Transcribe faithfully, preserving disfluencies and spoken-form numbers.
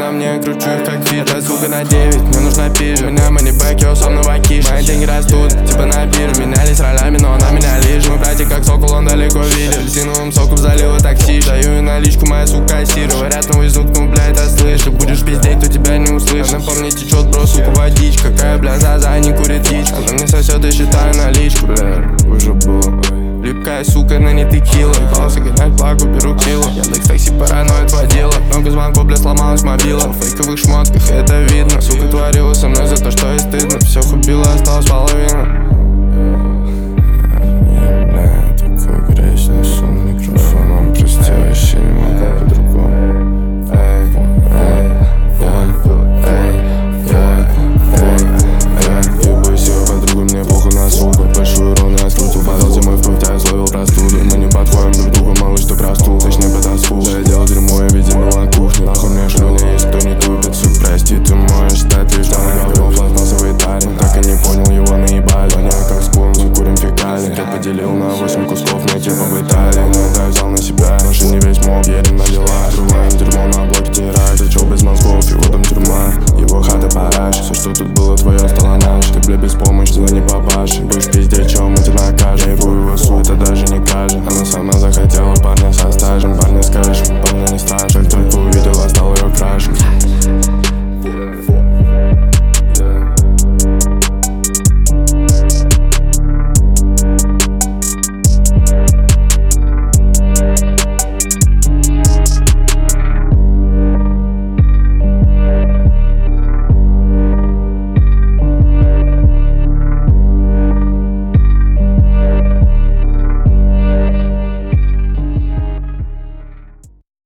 на мне, кручу их как фит. Эта сука на девять, мне нужна пизжа. У меня манибэк, я сам на вакиш. Мои деньги растут, типа на бирже. Менялись ролями, но она меня лишь. Мы братья как сокол, он далеко видит. Апельсиновым соком залила такси. Даю ей наличку, моя сука кассир. Говорят, новый звук, ну бля, это слышь. Ты будешь пиздеть, кто тебя не услышит. На помне течет, бро, сука, водичка. Какая, бля, заза, не курит яичко. Она мне сосет и считаю наличку, бля, уже было. Липкая сука, на не текила. Ебался гонять благо, беру кило. Яндекс такси, параноид водитель.